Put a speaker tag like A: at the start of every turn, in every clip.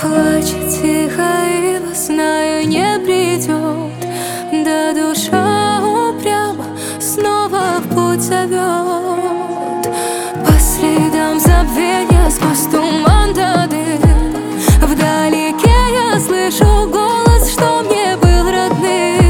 A: Плачет тихо, и знаю, не придет. Да душа упрямо снова в путь зовет. По следам забвения, сквозь туман до дым. Вдалеке я слышу голос, что мне был родным.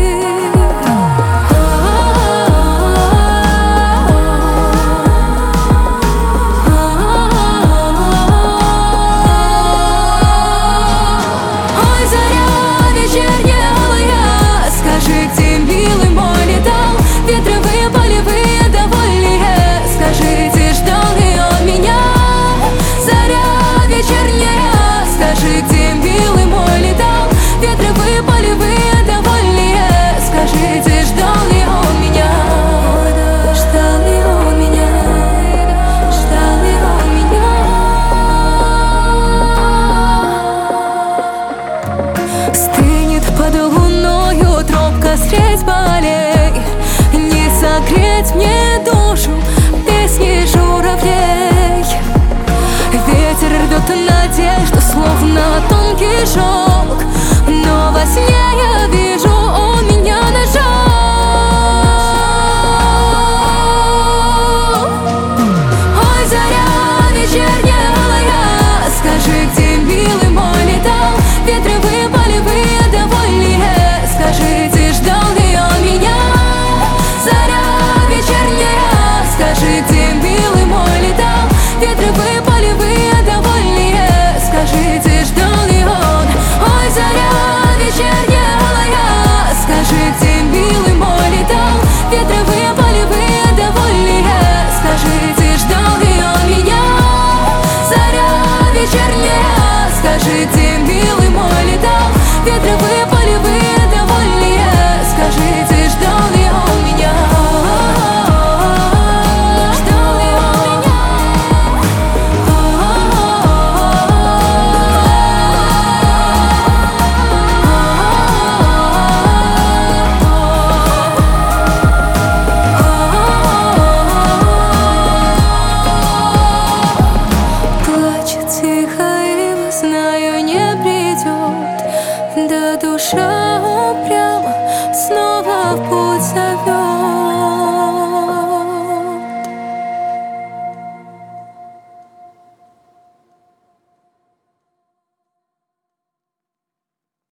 A: Ой, заря вечерняя алая, скажи, где милый мой летал? Ветровые, полевые, довольные, скажите, ждал ли он меня? Заря вечерняя, скажи, где милый мой летал? Ветровые, полевые, довольные, скажите, ждал ли он меня? Ждал ли он меня? Ждал ли он меня? Стынет под луною тропка средь полей. Не согреть мне душу песни журавлей. Ветер рвет надежду, словно тонкий шелк. Но во сне я вижу, он меня нажал. Ой, заря вечерняя алая, скажи, где милый мой летал? Ветровые, полевые, довольные, скажите, ждал ли он меня? Заря вечерняя, скажи, где милый мой летал? Ветровые, полевые, довольные, скажите, ждал ли он? Ой, заря вечерняя алая, скажи, где милый мой летал? Ветровые, полевые, довольные, скажите, ждал ли он меня? Заря вечерняя, скажи, где милый мой летал? Ветровые, полевые, довольные, скажите, ждал ли он меня? Ждал ли он меня? Плачет тихо, и знаю, не придет. Да душа упрямо снова в путь.